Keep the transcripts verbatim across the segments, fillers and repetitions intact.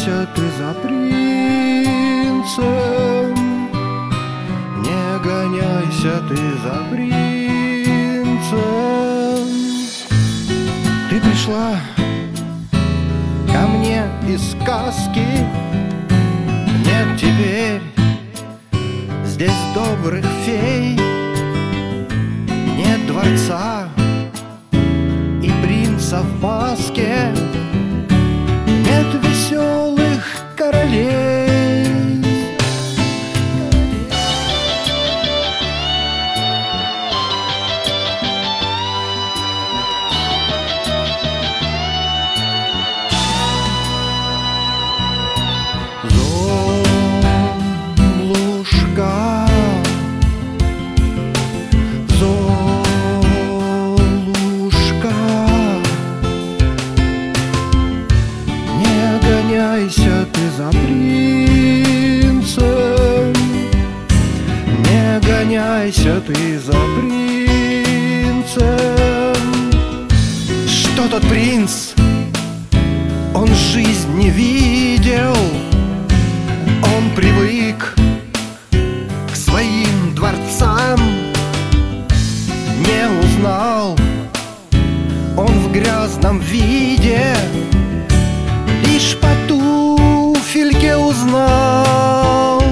гоняйся ты за принцем, не гоняйся ты за принцем. Ты пришла ко мне из сказки, нет теперь здесь добрых фей, нет дворца и принца в маске, нет веселых королей. Золушка, Золушка, не гоняйся ты за принцем, не гоняйся ты за принцем. Что тот принц? Он жизнь не видел, он привык к своим дворцам, не узнал он в грязном виде, лишь по туфельке узнал.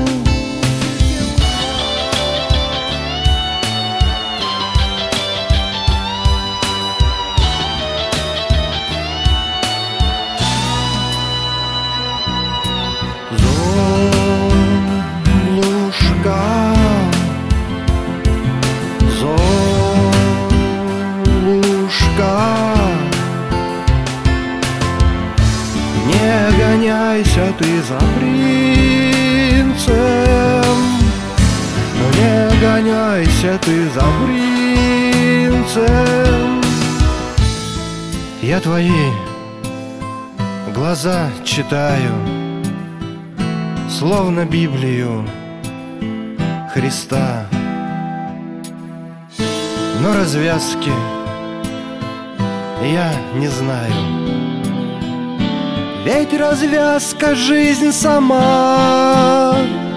Золушка, Золушка, не гоняйся ты за принцем, не гоняйся ты за принцем. Я твои глаза читаю, словно Библию Христа, но развязки я не знаю. Ведь развязка жизнь сама.